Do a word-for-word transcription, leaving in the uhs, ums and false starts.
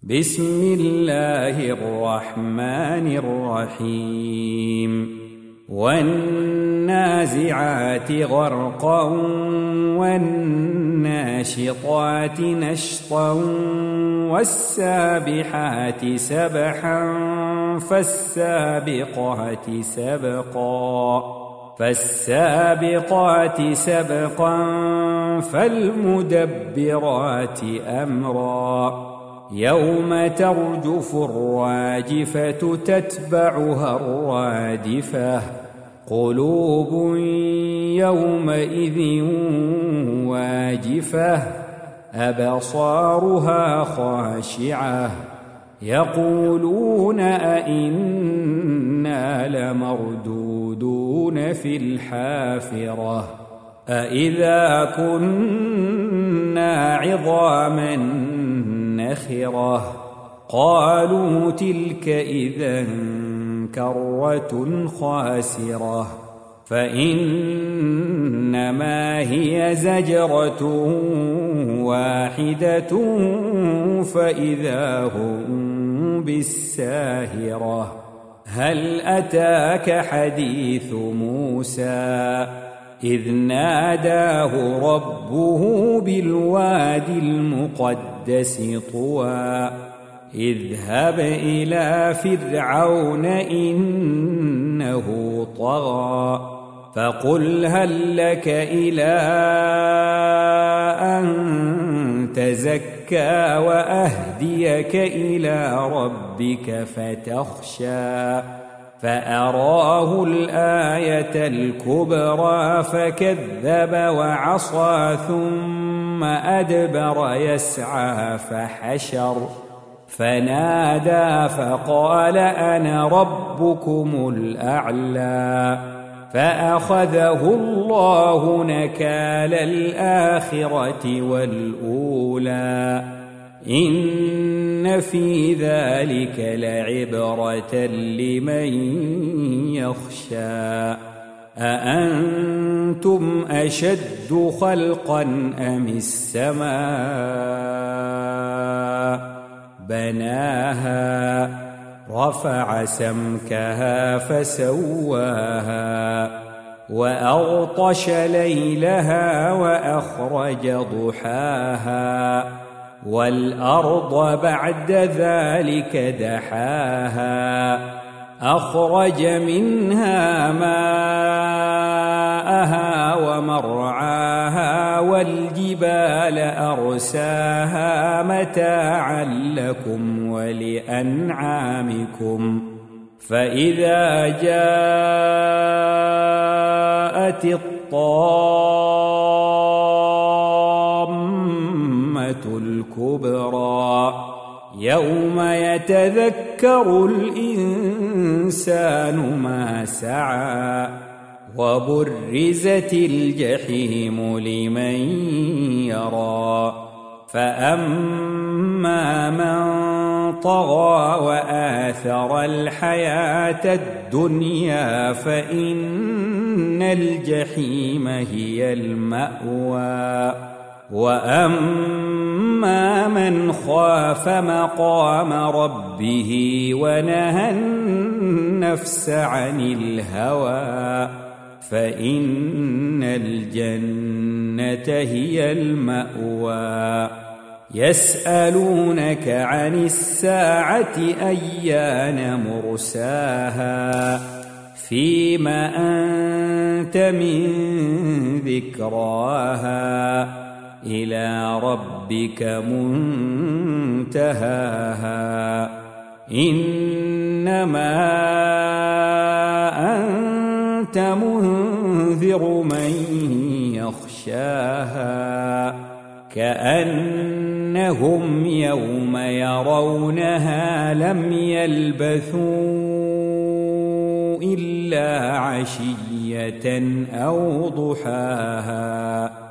بسم الله الرحمن الرحيم والنازعات غرقا والناشطات نشطا والسابحات سبحا فالسابقات سبقا فالسابقات سبقا فالمدبرات أمرا يوم ترجف الراجفة تتبعها الرادفة قلوب يومئذ واجفة أبصارها خاشعة يقولون أئنا لمردودون في الحافرة أئذا كنا عظاما نخرة قالوا تلك إذا كرة خاسرة فإنما هي زجرة واحدة فإذا هم بالساهرة هل أتاك حديث موسى إذ ناداه ربه بالوادي المقدس طوى اذهب إلى فرعون إنه طغى فقل هل لك إلى أن تزكى وأهديك إلى ربك فتخشى فأراه الآية الكبرى فكذب وعصى ثم أدبر يسعى فحشر فنادى فقال أنا ربكم الأعلى فأخذه الله نكال الآخرة والأولى إن في ذلك لعبرة لمن يخشى أأنتم أشد خلقا أم السماء بناها رفع سمكها فسواها وأغطش ليلها وأخرج ضحاها والأرض بعد ذلك دحاها أخرج منها ماءها ومرعاها والجبال أرساها متاعا لكم ولأنعامكم فإذا جاءت الطامة الكبرى يوم يتذكر الإنسان ما سعى وبرزت الجحيم لمن يرى فأما من طغى وآثر الحياة الدنيا فإن الجحيم هي المأوى وأما من خاف مقام ربه ونهى النفس عن الهوى فإن الجنة هي المأوى يسألونك عن الساعة أيان مرساها فيم أنت من ذكراها إلى ربك منتهاها إنما أنت منذر من يخشاها كأنهم يوم يرونها لم يلبثوا إلا عشية أو ضحاها